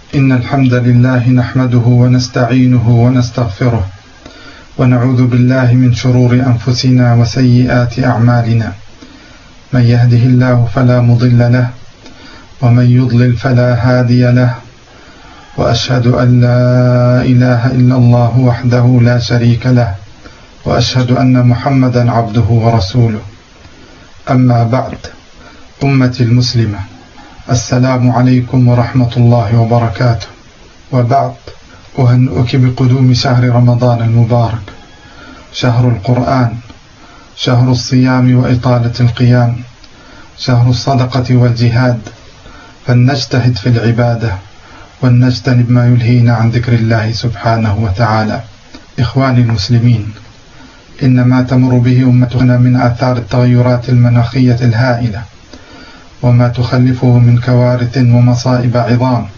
إن الحمد لله نحمده ونستعينه ونستغفره ونعوذ بالله من شرور أنفسنا وسيئات أعمالنا. من يهده الله فلا مضل له ومن يضلل فلا هادي له، وأشهد أن لا إله إلا الله وحده لا شريك له، وأشهد أن محمدا عبده ورسوله. أما بعد، أمتي المسلمة، السلام عليكم ورحمة الله وبركاته. وبعد، أهنئك بقدوم شهر رمضان المبارك، شهر القرآن، شهر الصيام وإطالة القيام، شهر الصدقة والجهاد، فلنجتهد في العبادة ولنجتنب ما يلهينا عن ذكر الله سبحانه وتعالى. إخواني المسلمين، إن ما تمر به أمتنا من آثار التغيرات المناخية الهائلة وما تخلفه من كوارث ومصائب عظام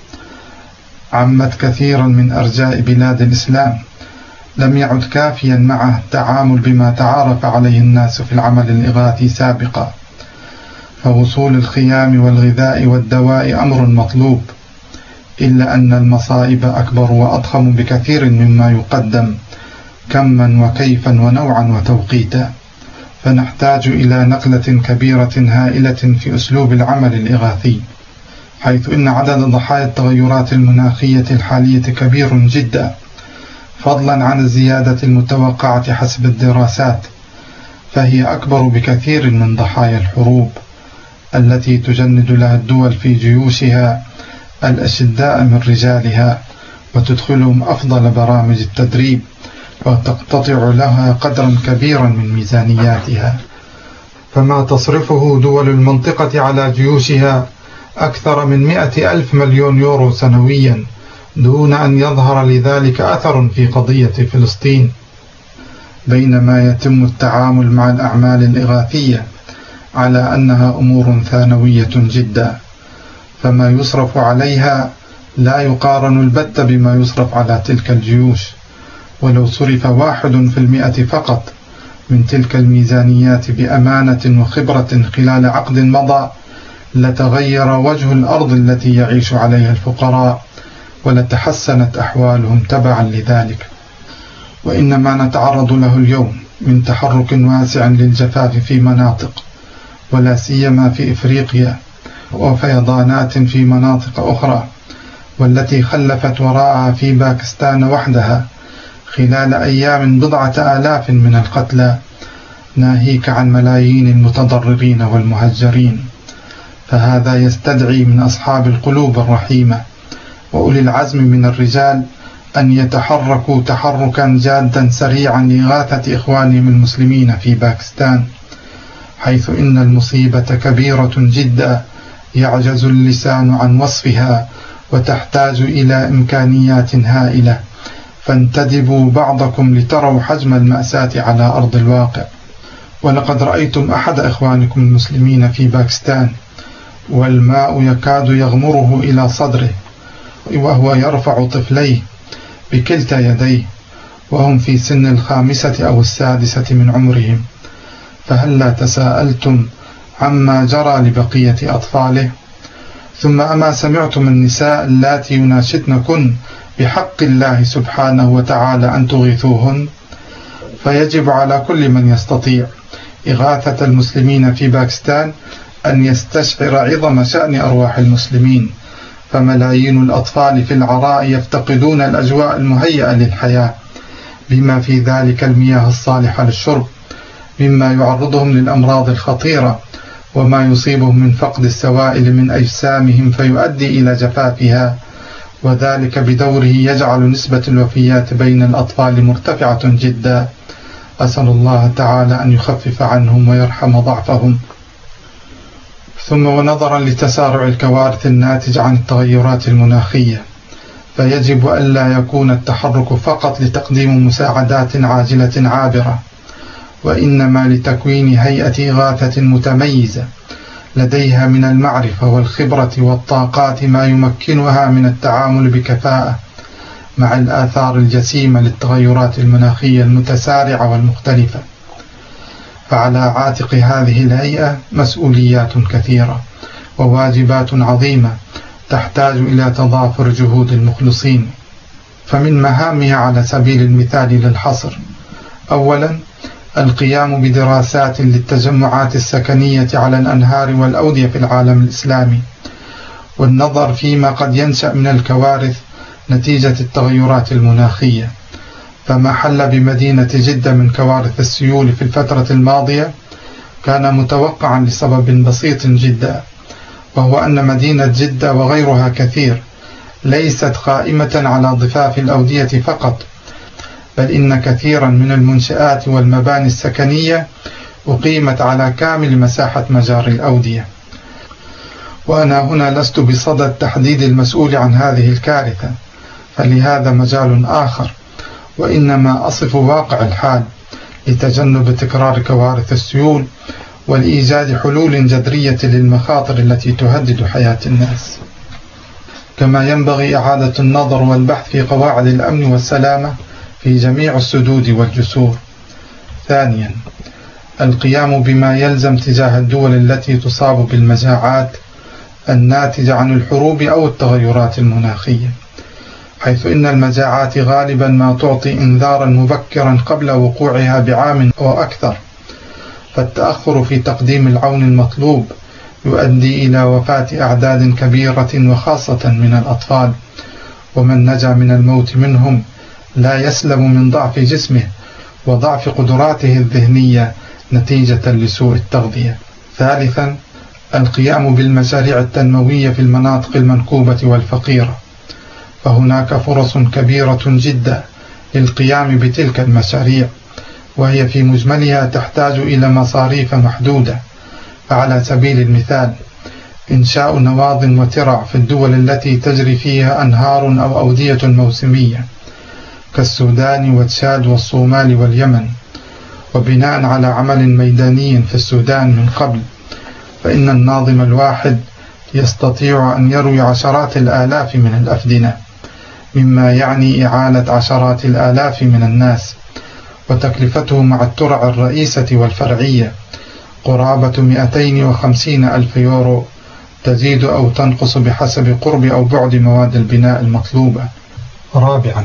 عمت كثيرا من أرجاء بلاد الإسلام، لم يعد كافيا معه التعامل بما تعارف عليه الناس في العمل الإغاثي سابقا، فوصول الخيام والغذاء والدواء أمر مطلوب، إلا أن المصائب أكبر وأضخم بكثير مما يقدم كما وكيفا ونوعا وتوقيتا، فنحتاج إلى نقلة كبيرة هائلة في أسلوب العمل الإغاثي، حيث إن عدد ضحايا التغيرات المناخية الحالية كبير جدا، فضلا عن الزيادة المتوقعة حسب الدراسات، فهي أكبر بكثير من ضحايا الحروب التي تجند لها الدول في جيوشها الأشداء من رجالها، وتدخلهم أفضل برامج التدريب، وتقتطع لها قدرا كبيرا من ميزانياتها، فما تصرفه دول المنطقة على جيوشها أكثر من 100,000 مليون يورو سنويا، دون أن يظهر لذلك أثر في قضية فلسطين، بينما يتم التعامل مع الأعمال الإغاثية على أنها أمور ثانوية جدا، فما يصرف عليها لا يقارن البتة بما يصرف على تلك الجيوش. ولو صرف 1% فقط من تلك الميزانيات بأمانة وخبرة خلال عقد مضى، لتغير وجه الأرض التي يعيش عليها الفقراء، ولتحسنت أحوالهم تبعا لذلك. وإنما نتعرض له اليوم من تحرك واسع للجفاف في مناطق، ولا سيما في إفريقيا، وفيضانات في مناطق أخرى، والتي خلفت وراءها في باكستان وحدها خلال أيام 10,000 من القتلى، ناهيك عن ملايين المتضررين والمهجرين. فهذا يستدعي من أصحاب القلوب الرحيمة وأولي العزم من الرجال أن يتحركوا تحركا جادا سريعا لإغاثة إخوانهم المسلمين في باكستان، حيث إن المصيبة كبيرة جدا يعجز اللسان عن وصفها، وتحتاج إلى إمكانيات هائلة، فانتدبوا بعضكم لتروا حجم المأساة على أرض الواقع. ولقد رأيتم أحد إخوانكم المسلمين في باكستان والماء يكاد يغمره إلى صدره، وهو يرفع طفليه بكلتا يديه وهم في سن 5 أو 6 من عمرهم، فهلا تساءلتم عما جرى لبقية أطفاله؟ ثم أما سمعتم النساء اللاتي يناشدنكن بحق الله سبحانه وتعالى أن تغيثوهن؟ فيجب على كل من يستطيع إغاثة المسلمين في باكستان أن يستشعر عظم شأن أرواح المسلمين، فملايين الأطفال في العراء يفتقدون الأجواء المهيئة للحياة، بما في ذلك المياه الصالحة للشرب، مما يعرضهم للأمراض الخطيرة، وما يصيبهم من فقد السوائل من أجسامهم فيؤدي إلى جفافها، وذلك بدوره يجعل نسبة الوفيات بين الأطفال مرتفعة جدا. أسأل الله تعالى أن يخفف عنهم ويرحم ضعفهم. ثم ونظرا لتسارع الكوارث الناتج عن التغيرات المناخية، فيجب ألا يكون التحرك فقط لتقديم مساعدات عاجلة عابرة، وإنما لتكوين هيئة إغاثة متميزة لديها من المعرفة والخبرة والطاقات ما يمكنها من التعامل بكفاءة مع الآثار الجسيمة للتغيرات المناخية المتسارعة والمختلفة. فعلى عاتق هذه الهيئة مسؤوليات كثيرة وواجبات عظيمة تحتاج إلى تضافر جهود المخلصين. فمن مهامها على سبيل المثال للحصر: أولا، القيام بدراسات للتجمعات السكنية على الأنهار والأودية في العالم الإسلامي، والنظر فيما قد ينشأ من الكوارث نتيجة التغيرات المناخية. فما حل بمدينة جدة من كوارث السيول في الفترة الماضية كان متوقعا لسبب بسيط جدا، وهو أن مدينة جدة وغيرها كثير ليست قائمة على ضفاف الأودية فقط، بل إن كثيرا من المنشآت والمباني السكنية أقيمت على كامل مساحة مجاري الأودية. وأنا هنا لست بصدد تحديد المسؤول عن هذه الكارثة، فلهذا مجال آخر، وإنما أصف واقع الحال لتجنب تكرار كوارث السيول والإيجاد حلول جذرية للمخاطر التي تهدد حياة الناس. كما ينبغي إعادة النظر والبحث في قواعد الأمن والسلامة في جميع السدود والجسور. ثانيا، القيام بما يلزم تجاه الدول التي تصاب بالمجاعات الناتجة عن الحروب أو التغيرات المناخية، حيث إن المجاعات غالبا ما تعطي إنذارا مبكرا قبل وقوعها بعام أو أكثر، فالتأخر في تقديم العون المطلوب يؤدي إلى وفاة أعداد كبيرة وخاصة من الأطفال، ومن نجا من الموت منهم لا يسلم من ضعف جسمه وضعف قدراته الذهنية نتيجة لسوء التغذية. ثالثا، القيام بالمشاريع التنموية في المناطق المنكوبة والفقيرة، فهناك فرص كبيرة جدا للقيام بتلك المشاريع، وهي في مجملها تحتاج إلى مصاريف محدودة. فعلى سبيل المثال، إنشاء نواظم وترع في الدول التي تجري فيها أنهار أو أودية موسمية كالسودان وتشاد والصومال واليمن، وبناء على عمل ميداني في السودان من قبل، فإن الناظم الواحد يستطيع أن يروي عشرات الآلاف من الأفدنة، مما يعني إعالة عشرات الآلاف من الناس، وتكلفته مع الترع الرئيسة والفرعية قرابة 250,000 يورو، تزيد أو تنقص بحسب قرب أو بعد مواد البناء المطلوبة. رابعا،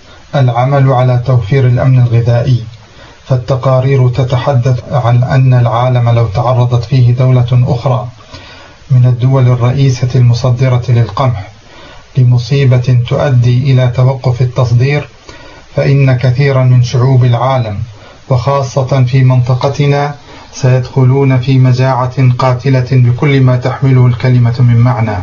العمل على توفير الأمن الغذائي، فالتقارير تتحدث عن أن العالم لو تعرضت فيه دولة أخرى من الدول الرئيسة المصدرة للقمح لمصيبة تؤدي إلى توقف التصدير، فإن كثيرا من شعوب العالم وخاصة في منطقتنا سيدخلون في مجاعة قاتلة بكل ما تحمله الكلمة من معنى،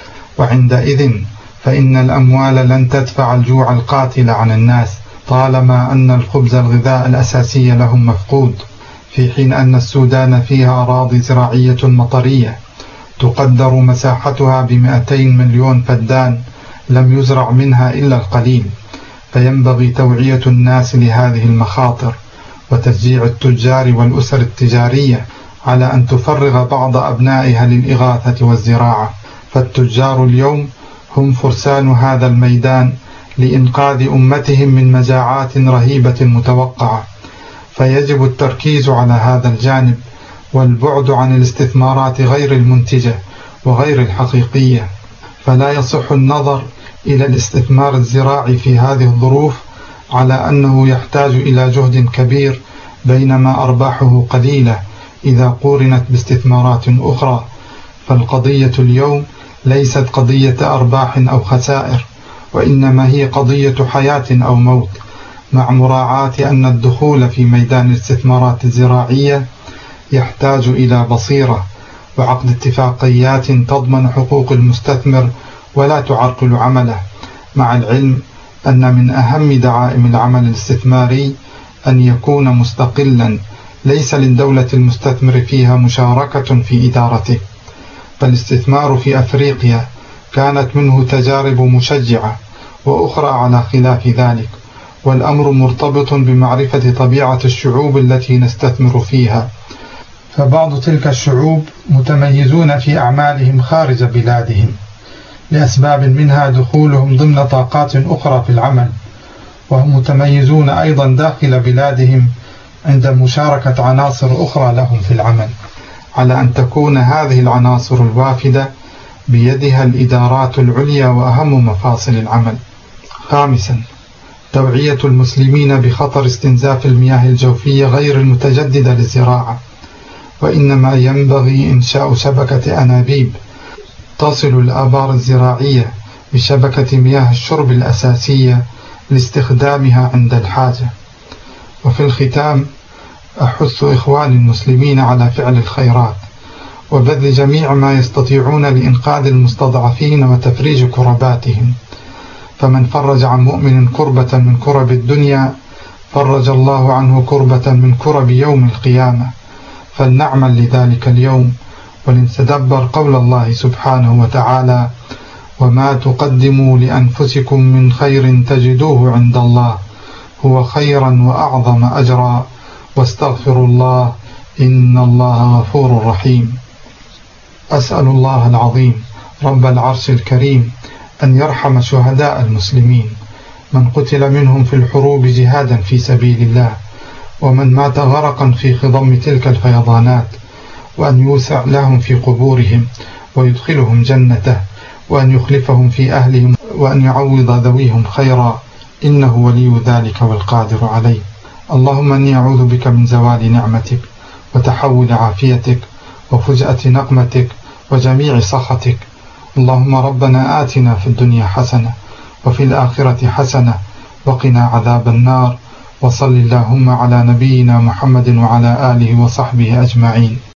وعندئذ فإن الأموال لن تدفع الجوع القاتل عن الناس طالما أن الخبز الغذاء الأساسي لهم مفقود، في حين أن السودان فيها أراضي زراعية مطرية تقدر مساحتها ب200 مليون فدان لم يزرع منها إلا القليل، فينبغي توعية الناس لهذه المخاطر وتشجيع التجار والأسر التجارية على أن تفرغ بعض أبنائها للإغاثة والزراعة، فالتجار اليوم هم فرسان هذا الميدان لإنقاذ أمتهم من مجاعات رهيبة متوقعة، فيجب التركيز على هذا الجانب والبعد عن الاستثمارات غير المنتجة وغير الحقيقية. فلا يصح النظر إلى الاستثمار الزراعي في هذه الظروف على أنه يحتاج إلى جهد كبير بينما أرباحه قليلة إذا قورنت باستثمارات أخرى، فالقضية اليوم ليست قضية أرباح أو خسائر، وإنما هي قضية حياة أو موت، مع مراعاة أن الدخول في ميدان الاستثمارات الزراعية يحتاج إلى بصيرة وعقد اتفاقيات تضمن حقوق المستثمر ولا تعرقل عمله، مع العلم أن من أهم دعائم العمل الاستثماري أن يكون مستقلا، ليس للدولة المستثمر فيها مشاركة في إدارته. فالاستثمار في أفريقيا كانت منه تجارب مشجعة وأخرى على خلاف ذلك، والأمر مرتبط بمعرفة طبيعة الشعوب التي نستثمر فيها، فبعض تلك الشعوب متميزون في أعمالهم خارج بلادهم لأسباب منها دخولهم ضمن طاقات أخرى في العمل، وهم متميزون أيضا داخل بلادهم عند مشاركة عناصر أخرى لهم في العمل، على أن تكون هذه العناصر الوافدة بيدها الإدارات العليا وأهم مفاصل العمل. 5. توعية المسلمين بخطر استنزاف المياه الجوفية غير المتجددة للزراعة، وإنما ينبغي إنشاء شبكة أنابيب تصل الآبار الزراعية بشبكة مياه الشرب الأساسية لاستخدامها عند الحاجة. وفي الختام أحث إخواني المسلمين على فعل الخيرات وبذل جميع ما يستطيعون لإنقاذ المستضعفين وتفريج كرباتهم، فمن فرج عن مؤمن كربة من كرب الدنيا فرج الله عنه كربة من كرب يوم القيامة. فلنعمل لذلك اليوم ولنتدبر قول الله سبحانه وتعالى: وما تقدموا لأنفسكم من خير تجدوه عند الله هو خيرا وأعظم أجرا واستغفروا الله إن الله غفور رحيم. أسأل الله العظيم رب العرش الكريم أن يرحم شهداء المسلمين من قتل منهم في الحروب جهادا في سبيل الله، ومن مات غرقا في خضم تلك الفيضانات، وأن يوسع لهم في قبورهم ويدخلهم جنته، وأن يخلفهم في أهلهم، وأن يعوض ذويهم خيرا، إنه ولي ذلك والقادر عليه. اللهم أني أعوذ بك من زوال نعمتك وتحول عافيتك وفجأة نقمتك وجميع سخطك. اللهم ربنا آتنا في الدنيا حسنة وفي الآخرة حسنة وقنا عذاب النار. وصل اللهم على نبينا محمد وعلى آله وصحبه أجمعين.